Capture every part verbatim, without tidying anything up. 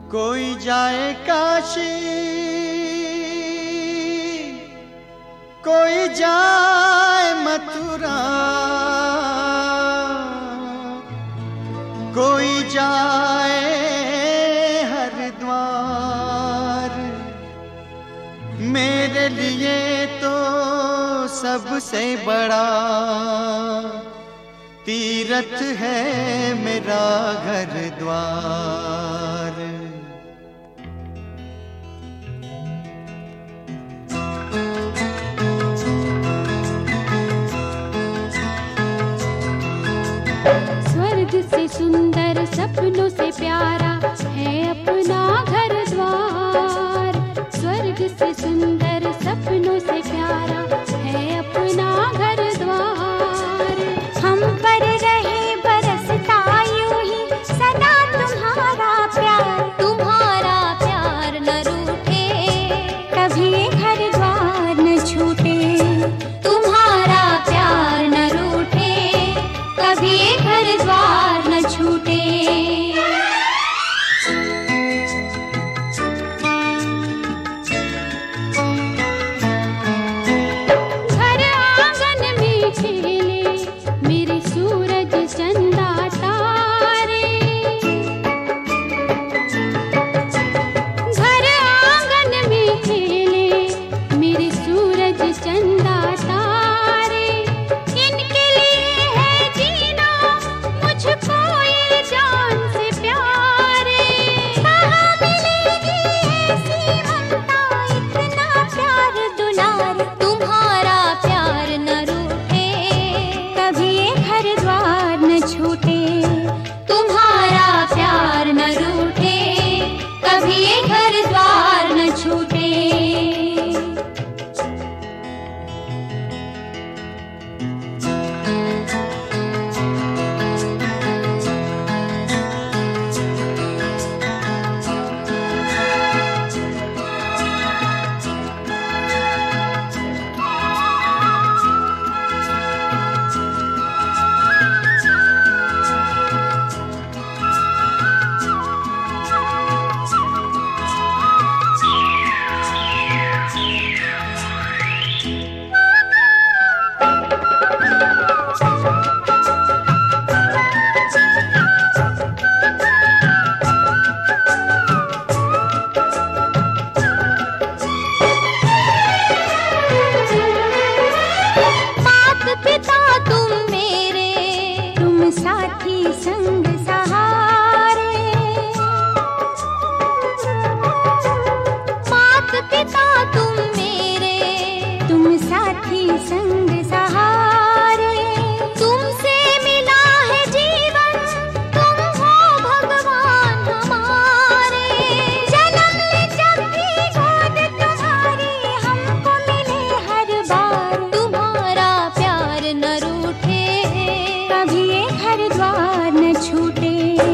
कोई जाए काशी, कोई जाए मथुरा, कोई जाए हरिद्वार। मेरे लिए तो सबसे बड़ा तीर्थ है मेरा घर द्वार। स्वर्ग से सुंदर सपनों से प्यारा है अपना घर द्वार। स्वर्ग से सुंदर सपनों से प्यारा है अपना घर द्वार। हम पर रहे बरसता यूं ही सदा तुम्हारा प्यार। तुम्हारा प्यार न रूठे, कभी घर द्वार न छूटे। तुम्हारा प्यार न रूठे, कभी घर द्वार न छूटे। घर आंगन में खेले मेरे सूरज चंदा तारे। घर आंगन में खेले मेरे सूरज चंदा तारे। इनके लिए है जीना मुझको ये जान से प्यारे। कहाँ मिलेगी ऐसी ममता, इतना प्यार दुलार। तुम्हारा प्यार न रूठे, कभी ये घर द्वार न छूटे। तुम्हारा प्यार न रूठे, कभी ये घर द्वार न छूटे। मात पिता तुम मेरे, तुम साथी संग सहारे। मात पिता तुम मेरे, तुम साथी संग सहारे। तुमसे मिला है जीवन, तुम हो भगवान हमारे। जन्म ले जब भी गोद तुम्हारी, हमको मिले हर बार। तुम्हारा प्यार न रूठे, कभी ये घर द्वार न छूटे।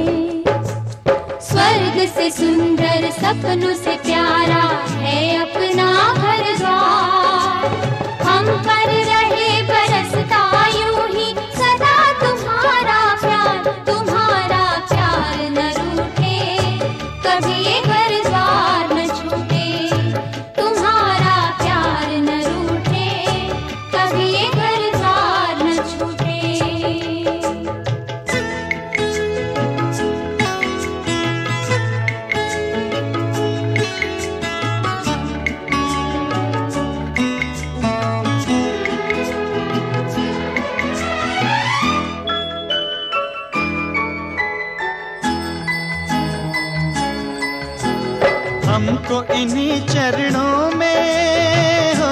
स्वर्ग से सुंदर सपनों से प्यारा है अपना घर द्वार। हम पर रहे बरसता यूं ही सदा तुम्हारा प्यार। तुम्हारा प्यार न रूठे, कभी ये घर द्वार न छूटे। तुम्हारा प्यार न रूठे, कभी ये घर द्वार न छूटे। हमको इन्हीं चरणों में हो,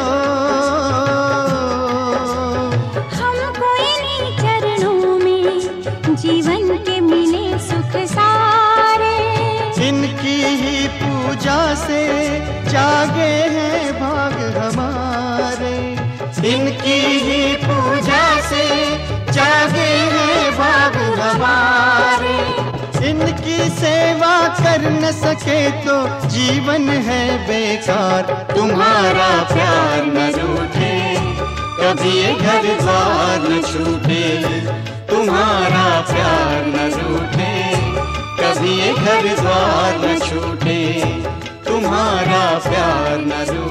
हमको इन्हीं चरणों में जीवन के मिले सुख सारे। इनकी ही पूजा से जागे हैं भाग हमारे। इनकी ही पूजा से जागे हैं भाग हमारे। इनकी सेवा कर न सके तो जीवन है बेकार। तुम्हारा प्यार न रूठे, कभी ये घर द्वार न छूटे। तुम्हारा प्यार न रूठे, कभी ये घर द्वार न छूटे, तुम्हारा प्यार न